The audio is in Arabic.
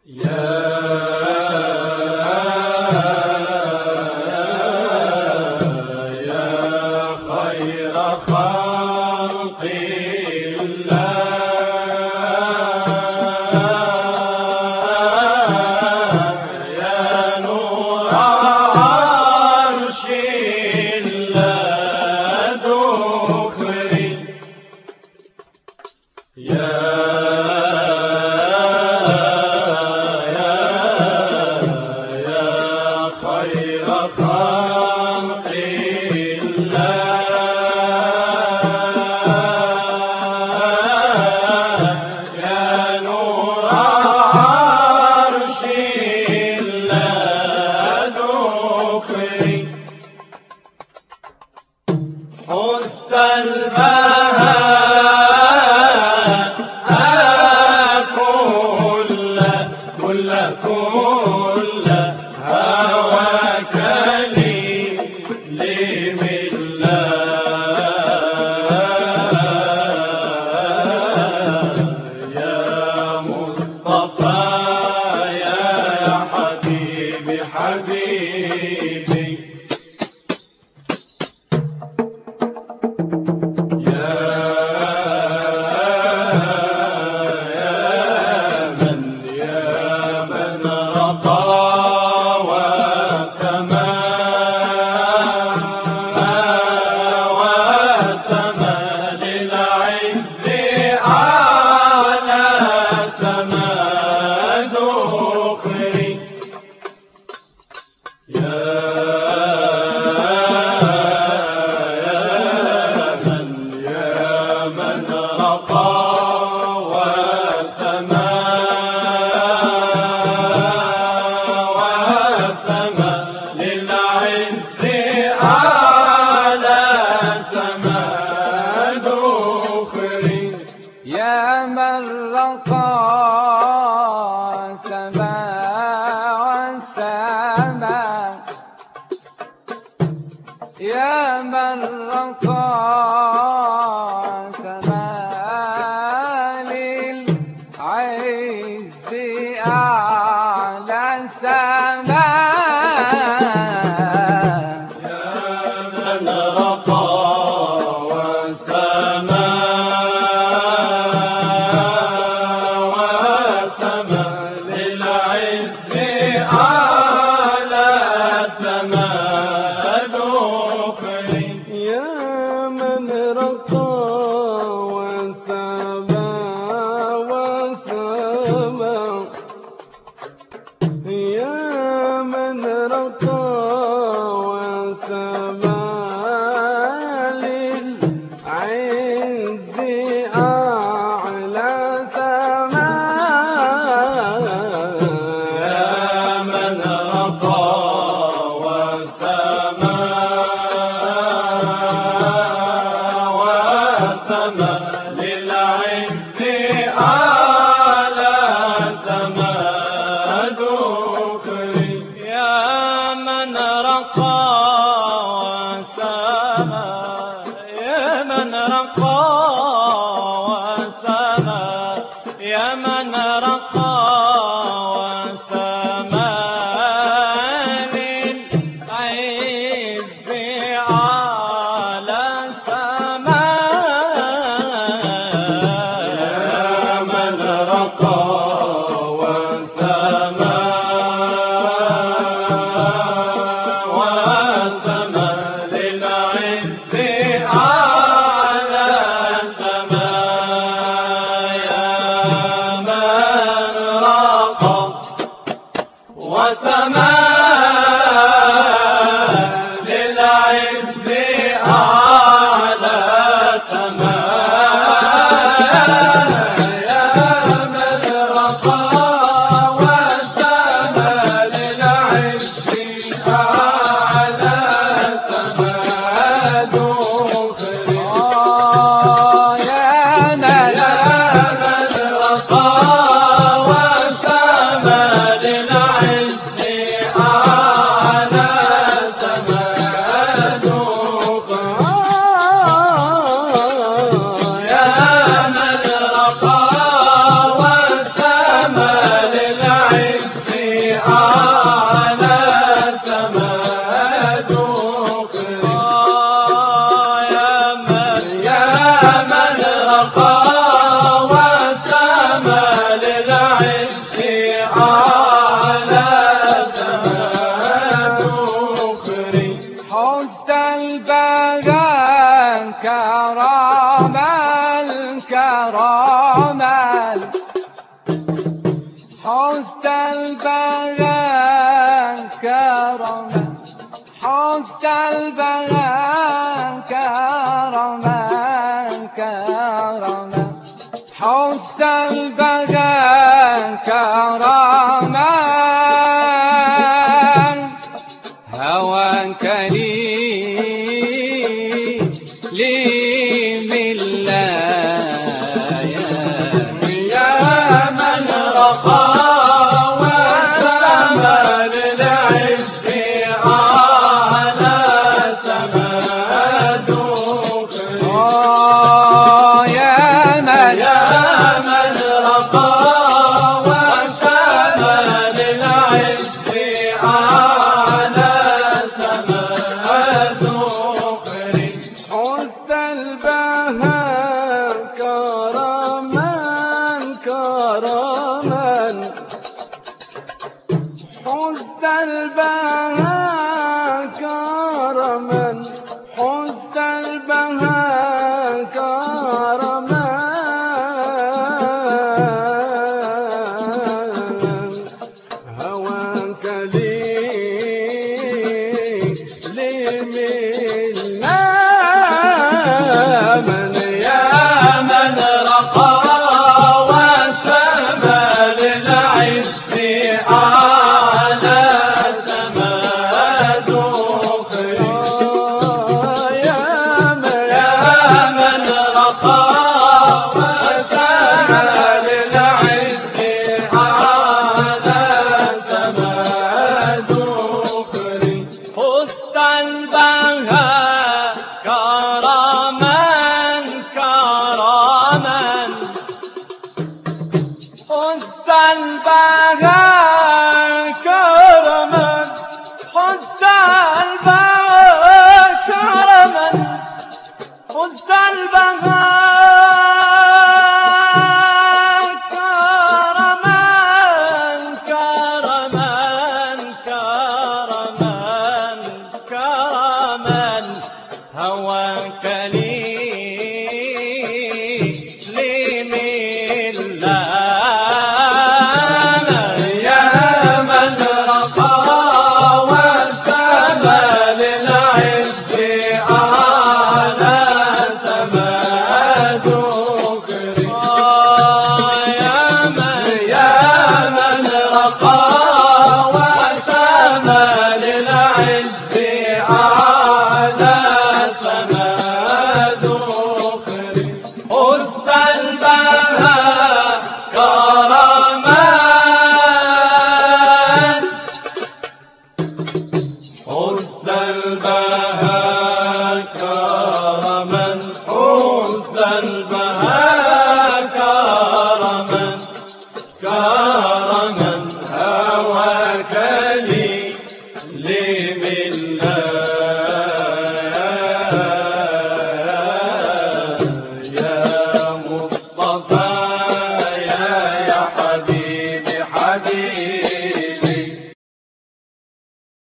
يا من رقى سما للعز أعلى سما يا من رقى وسما وسما للعز أعلى سما حسن البهاء كرما حسن البهاء كرما كرما حسن البهاء كرما هواك لي من الله يا من رقى وسمى للعز على سماد يا من رقى وسمى للعز على سماد حسن البهاء كرما كرما حسن البهاء كرما حسن البهاء كرما هواك لي من يا من رقى وسمى للعز على سماد يا من رقى وسمى للعز على سماد حسن البهاء كرما كرما حسن البهاء كرما حسن البهاء كرما حسن البهاء كرما كرما كرما كرما هواك لي من الله يا من رقى وسمى للعز على سماد يا من رقى وسمى للعز على سماد حسن البهاء كرما حسن البهاء كرما حسن البهاء كرما كرما هواك لي من الله يا مصطفى يا حبيبي حبيبي